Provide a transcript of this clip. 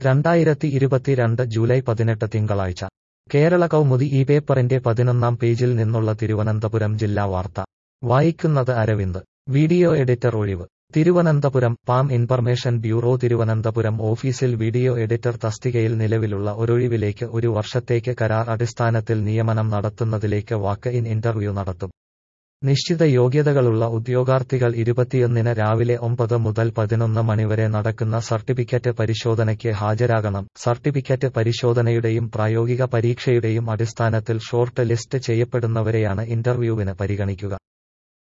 2022 July 18 തിങ്കളാഴ്ച കേരള കൗമുദി ഈ പേപ്പറിന്റെ 11-ാം പേജിൽ നിന്നുള്ള തിരുവനന്തപുരം ജില്ലാ വാർത്ത വായിക്കുന്നത് അരവിന്ദ്. വീഡിയോ എഡിറ്റർ ഒഴിവ്. തിരുവനന്തപുരം പാം ഇൻഫർമേഷൻ ബ്യൂറോ തിരുവനന്തപുരം ഓഫീസിൽ വീഡിയോ എഡിറ്റർ തസ്തികയിൽ നിലവിലുള്ള ഒരൊഴിവിലേക്ക് 1 വർഷത്തേക്ക് കരാർ അടിസ്ഥാനത്തിൽ നിയമനം നടത്തുന്നതിലേക്ക് വാക്ക് ഇൻ ഇന്റർവ്യൂ നടത്തും. നിശ്ചിത യോഗ്യതകളുള്ള ഉദ്യോഗാർത്ഥികൾ 21-ന് രാവിലെ 9 മുതൽ 11 മണിവരെ നടക്കുന്ന സർട്ടിഫിക്കറ്റ് പരിശോധനയ്ക്ക് ഹാജരാകണം. സർട്ടിഫിക്കറ്റ് പരിശോധനയുടെയും പ്രായോഗിക പരീക്ഷയുടെയും അടിസ്ഥാനത്തിൽ ഷോർട്ട് ലിസ്റ്റ് ചെയ്യപ്പെടുന്നവരെയാണ് ഇന്റർവ്യൂവിന് പരിഗണിക്കുക.